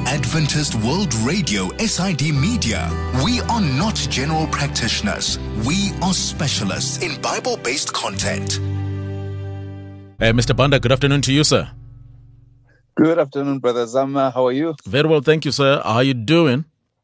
Adventist World Radio SID Media. We are not general practitioners. We are specialists in Bible-based content. Mr. Banda, good afternoon to you, sir. Good afternoon, Brother Zama. How are you? Very well, thank you, sir. How are you doing?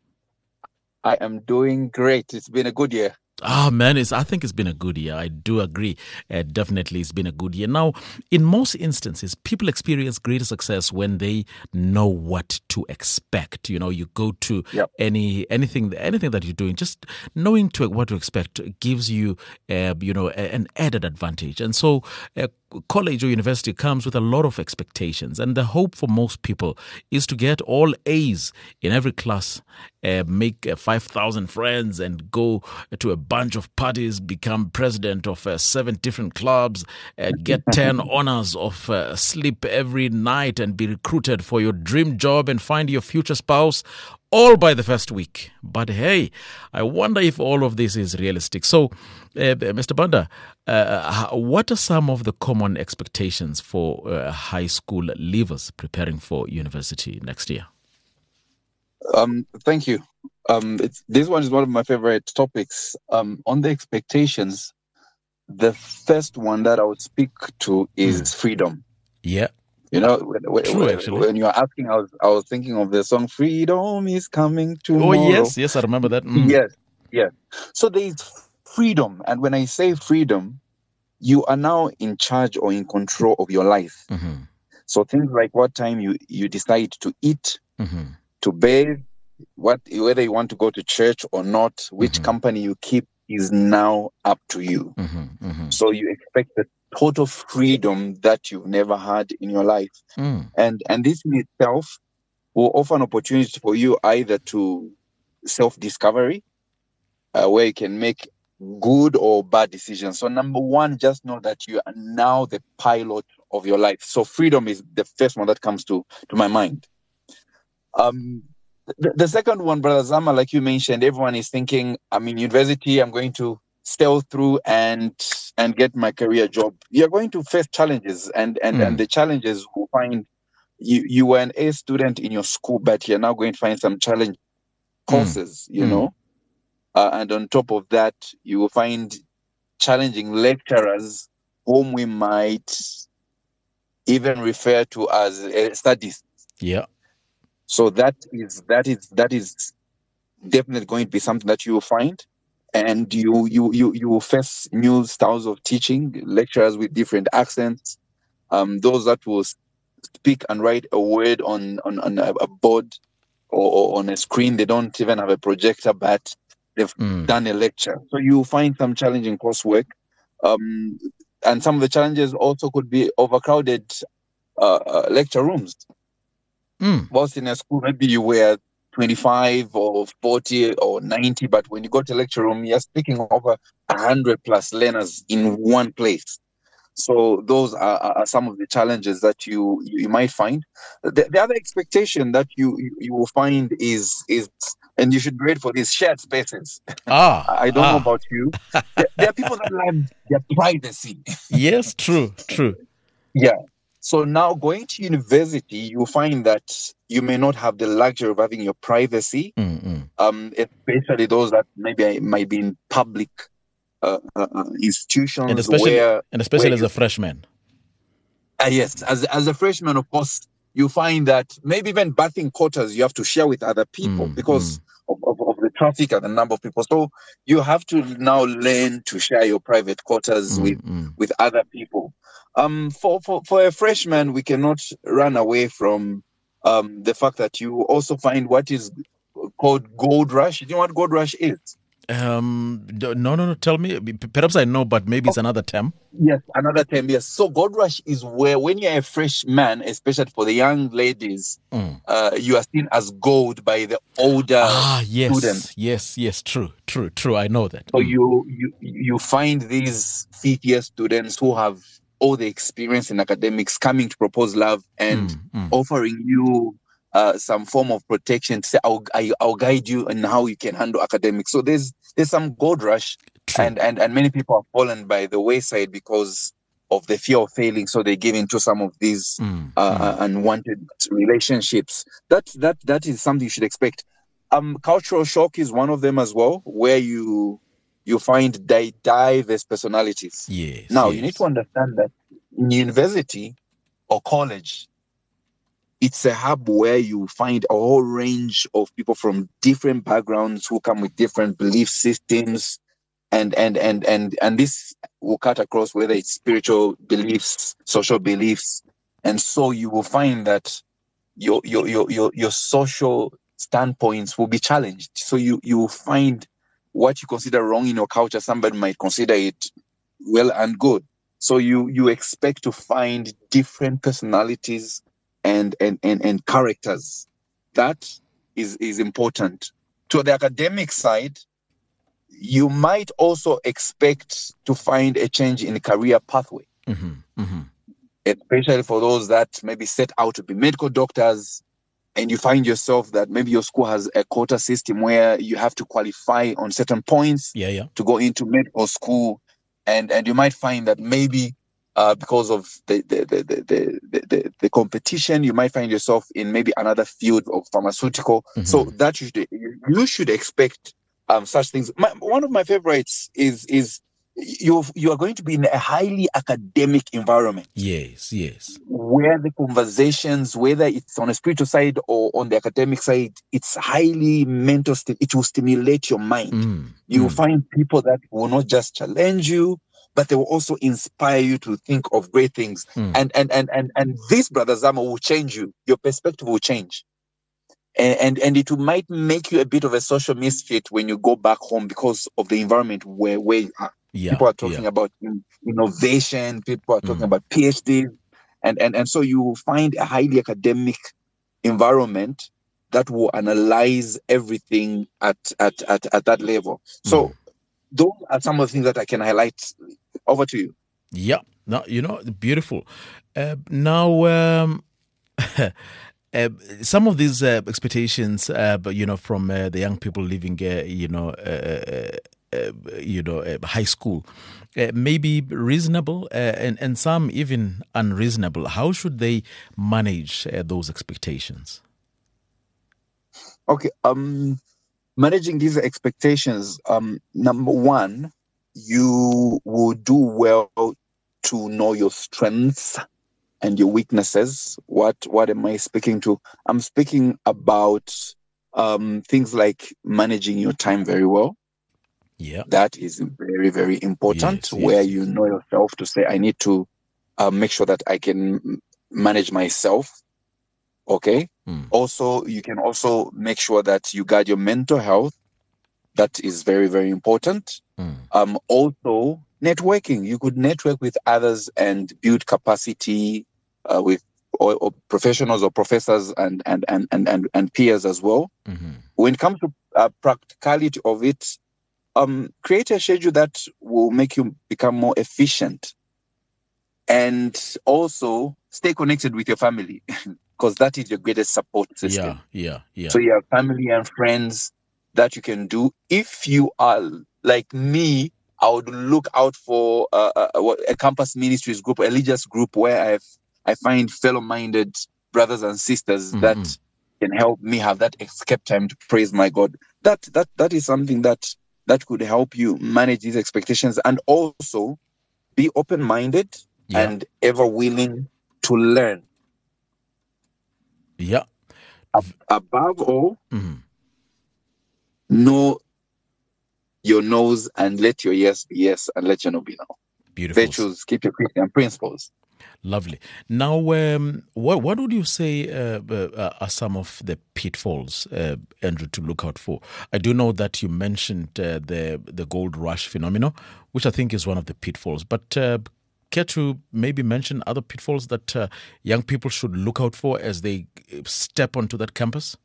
I am doing great. It's been a good year. Man, I think it's been a good year. I do agree. Definitely, it's been a good year. Now, in most instances, people experience greater success when they know what to expect. You know, you go to anything that you're doing, just knowing what to expect gives you, an added advantage. And so, college or university comes with a lot of expectations, and the hope for most people is to get all A's in every class, make 5,000 friends, and go to a bunch of parties, become president of 7 different clubs, get 10 honors of sleep every night, and be recruited for your dream job and find your future spouse, all by the first week. But hey, I wonder if all of this is realistic. So, Mr. Banda, what are some of the common expectations for high school leavers preparing for university next year? Thank you. This one is one of my favorite topics. On the expectations, the first one that I would speak to is freedom. Yeah. You know, when you were asking, I was thinking of the song "Freedom is Coming Tomorrow." Oh yes, I remember that. Yes. So there is freedom, and when I say freedom, you are now in charge or in control of your life. Mm-hmm. So things like what time you decide to eat, Mm-hmm. to bathe, whether you want to go to church or not, which company you keep is now up to you. Mm-hmm. Mm-hmm. So you expect the total freedom that you've never had in your life. And this in itself will offer an opportunity for you either to self-discovery, where you can make good or bad decisions. So number one, just know that you are now the pilot of your life. So freedom is the first one that comes to my mind. The second one, Brother Zama, like you mentioned, everyone is thinking, I'm in university, I'm going to sail through and get my career job. You're going to face challenges, and the challenges will find you were an A student in your school, but you're now going to find some challenge courses, you know. And on top of that, you will find challenging lecturers whom we might even refer to as studies. Yeah. So that is definitely going to be something that you will find, and you will face new styles of teaching, lecturers with different accents, those that will speak and write a word on a board or on a screen. They don't even have a projector, but they've done a lecture. So you will find some challenging coursework, and some of the challenges also could be overcrowded lecture rooms. Whilst in a school, maybe you were 25 or 40 or 90, but when you go to a lecture room, you're speaking over 100 plus learners in one place. So those are some of the challenges that you might find. The other expectation that you will find is, and you should grade for these, shared spaces. I don't know about you. There are people that love their privacy. Yes, true. Yeah. So now going to university, you'll find that you may not have the luxury of having your privacy, especially those that maybe might be in public institutions. And especially as a freshman. Yes, as a freshman, of course, you find that maybe even bathing quarters you have to share with other people because of the traffic and the number of people. So you have to now learn to share your private quarters with other people. For a freshman, we cannot run away from the fact that you also find what is called gold rush. Do you know what gold rush is? No. Tell me. Perhaps I know, but maybe it's another term. Yes, another term. Yes. So gold rush is where, when you're a freshman, especially for the young ladies, you are seen as gold by the older students. Yes. True. I know that. So you find these fifth-year students who have all the experience in academics coming to propose love and offering you some form of protection to say, I'll guide you in how you can handle academics. So there's some gold rush, and many people have fallen by the wayside because of the fear of failing, so they give into some of these unwanted relationships. That is something you should expect. Cultural shock is one of them as well, where you find diverse personalities. Yes. Now, yes. you need to understand that in university or college, it's a hub where you find a whole range of people from different backgrounds who come with different belief systems, and this will cut across whether it's spiritual beliefs, social beliefs, and so you will find that your social standpoints will be challenged. So you will find what you consider wrong in your culture, somebody might consider it well and good. So you expect to find different personalities and characters. That is important. To the academic side, you might also expect to find a change in the career pathway, especially for those that maybe set out to be medical doctors, and you find yourself that maybe your school has a quota system where you have to qualify on certain points to go into medical school, and you might find that maybe because of the competition, you might find yourself in maybe another field of pharmaceutical. So that you should expect such things. One of my favorites is you are going to be in a highly academic environment. Yes, yes. Where the conversations, whether it's on a spiritual side or on the academic side, it's highly mental. It will stimulate your mind. You will find people that will not just challenge you, but they will also inspire you to think of great things. And this, Brother Zama, will change you. Your perspective will change. And it might make you a bit of a social misfit when you go back home because of the environment where you are. People are talking about innovation. People are talking about PhDs. And so you will find a highly academic environment that will analyze everything at that level. So those are some of the things that I can highlight. Over to you. Yeah. Now, beautiful. Now, some of these expectations, from the young people living, high school, may be reasonable and some even unreasonable. How should they manage those expectations? Okay. Managing these expectations. Number one, you will do well to know your strengths and your weaknesses. What am I speaking to? I'm speaking about things like managing your time very well. Yeah, that is very, very important. You know yourself to say, I need to make sure that I can manage myself. Okay. Also, you can also make sure that you guard your mental health. That is very, very important. Also, networking. You could network with others and build capacity with or professionals or professors and peers as well. When it comes to practicality of it, create a schedule that will make you become more efficient, and also stay connected with your family because that is your greatest support system. Yeah. So you have family and friends that you can do. If you are like me, I would look out for a campus ministries group, a religious group where I find fellow-minded brothers and sisters that can help me have that escape time to praise my God. That is something that could help you manage these expectations, and also be open-minded and ever willing to learn. Yeah. Above all, know your no's and let your yes be yes and let your no be no. Beautiful. Virtues, keep your Christian principles. Lovely. Now, what would you say are some of the pitfalls, Andrew, to look out for? I do know that you mentioned the gold rush phenomenon, which I think is one of the pitfalls. But care to maybe mention other pitfalls that young people should look out for as they step onto that campus?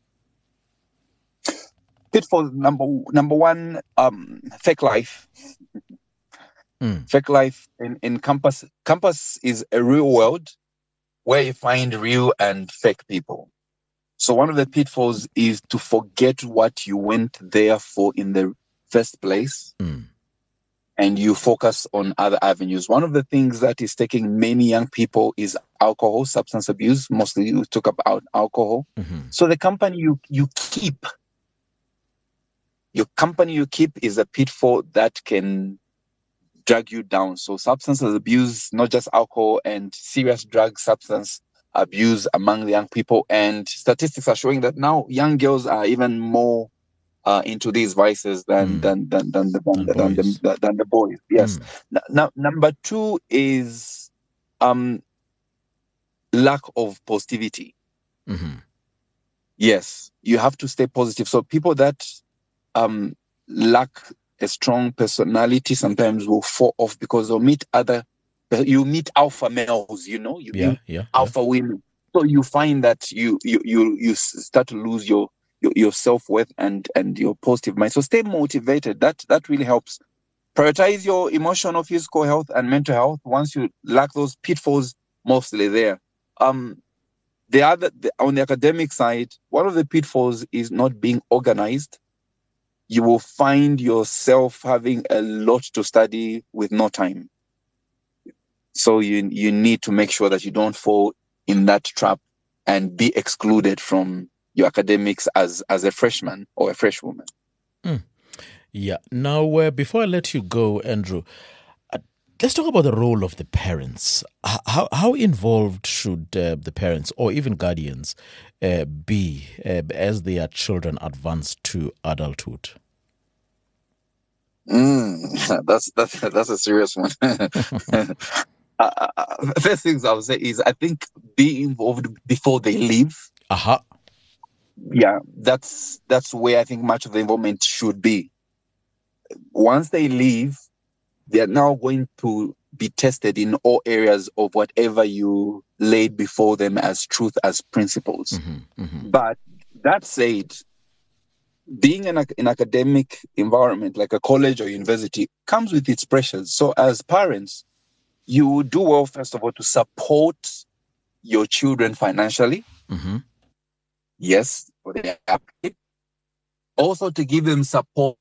Pitfall number one, fake life. Fake life in campus. Campus is a real world where you find real and fake people. So one of the pitfalls is to forget what you went there for in the first place, and you focus on other avenues. One of the things that is taking many young people is alcohol, substance abuse. Mostly you talk about alcohol. So the company you keep, your company you keep is a pitfall that can drag you down. So substance abuse, not just alcohol, and serious drug substance abuse among the young people. And statistics are showing that now young girls are even more into these vices than the boys. Yes. Now, number two is lack of positivity. Yes, you have to stay positive. So people that lack a strong personality sometimes will fall off because you meet alpha males, alpha women. So you find that you start to lose your self-worth and your positive mind. So stay motivated. That really helps. Prioritize your emotional, physical health and mental health. Once you lack those pitfalls, mostly there. On the academic side, one of the pitfalls is not being organized. You will find yourself having a lot to study with no time. So you need to make sure that you don't fall in that trap and be excluded from your academics as a freshman or a freshwoman. Yeah. Now, before I let you go, Andrew, let's talk about the role of the parents. How involved should the parents or even guardians be as their children advance to adulthood? That's a serious one. First things I would say is I think be involved before they leave. Yeah, that's where I think much of the involvement should be. Once they leave, they are now going to be tested in all areas of whatever you laid before them as truth, as principles. But that said, being in an academic environment like a college or university comes with its pressures. So as parents, you do well, first of all, to support your children financially. Yes, for their upkeep. Also to give them support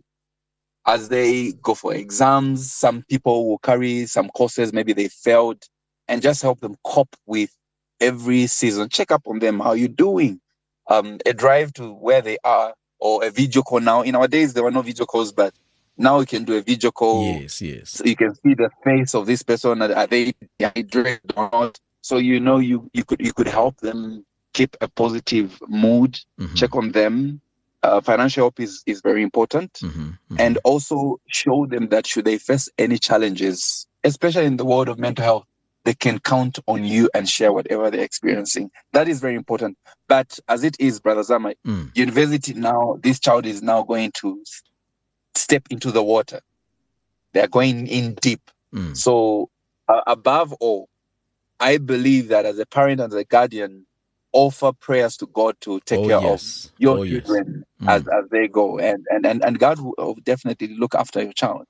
as they go for exams. Some people will carry some courses, maybe they failed, and just help them cope with every season. Check up on them. How you doing? A drive to where they are, or a video call. Now, in our days, there were no video calls, but now we can do a video call. Yes. So you can see the face of this person. Are they dehydrated or not? So you could help them keep a positive mood. Check on them. Financial help is very important. And also show them that should they face any challenges, especially in the world of mental health, they can count on you and share whatever they're experiencing. That is very important. But as it is, Brother Zama, university now, this child is now going to step into the water. They're going in deep. So above all, I believe that as a parent and as a guardian, offer prayers to God to take care of your children as they go. And God will definitely look after your child.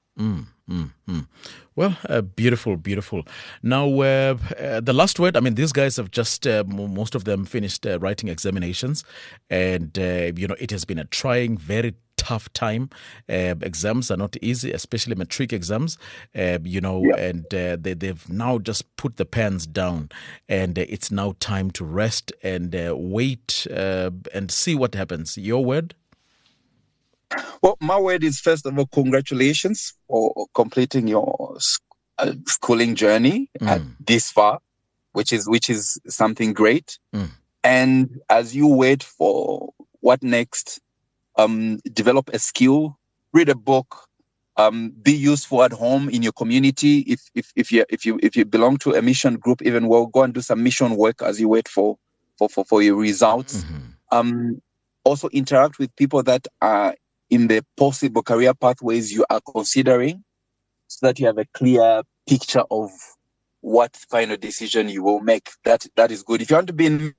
Well, beautiful. Now, the last word, I mean, these guys have just, most of them finished writing examinations. And, it has been a trying, very tough time. Exams are not easy, especially matric exams, and they've now just put the pens down. And it's now time to rest and wait and see what happens. Your word? Well, my word is, first of all, congratulations for completing your schooling journey at this far, which is something great. And as you wait for what next, develop a skill, read a book, be useful at home in your community. If you belong to a mission group, even go and do some mission work as you wait for your results. Also interact with people that are in the possible career pathways you are considering, so that you have a clear picture of what final decision you will make. That is good. If you want to be in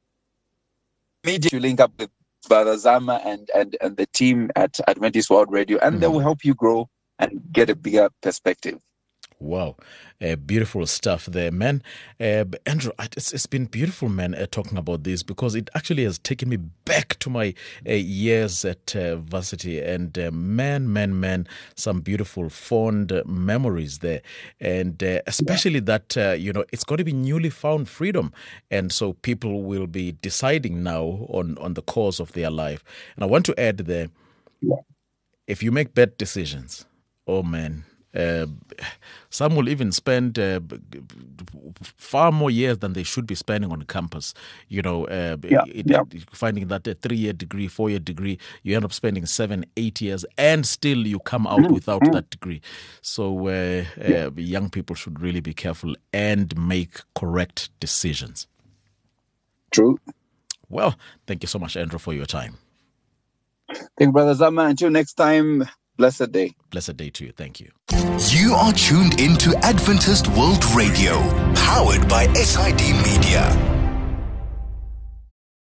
media, you link up with Brother Zama and the team at Adventist World Radio, and they will help you grow and get a bigger perspective. Wow, beautiful stuff there, man. Andrew, it's been beautiful, man, talking about this, because it actually has taken me back to my years at varsity, and man, some beautiful, fond memories there, and especially that it's got to be newly found freedom, and so people will be deciding now on the course of their life. And I want to add there, if you make bad decisions, oh man. Some will even spend far more years than they should be spending on campus. Finding that a 3-year degree, 4-year degree, you end up spending 7-8 years, and still you come out without that degree. So young people should really be careful and make correct decisions. True. Well, thank you so much, Andrew, for your time. Thank you, Brother Zama. Until next time, blessed day. Blessed day to you. Thank you. You are tuned into Adventist World Radio, powered by SID Media.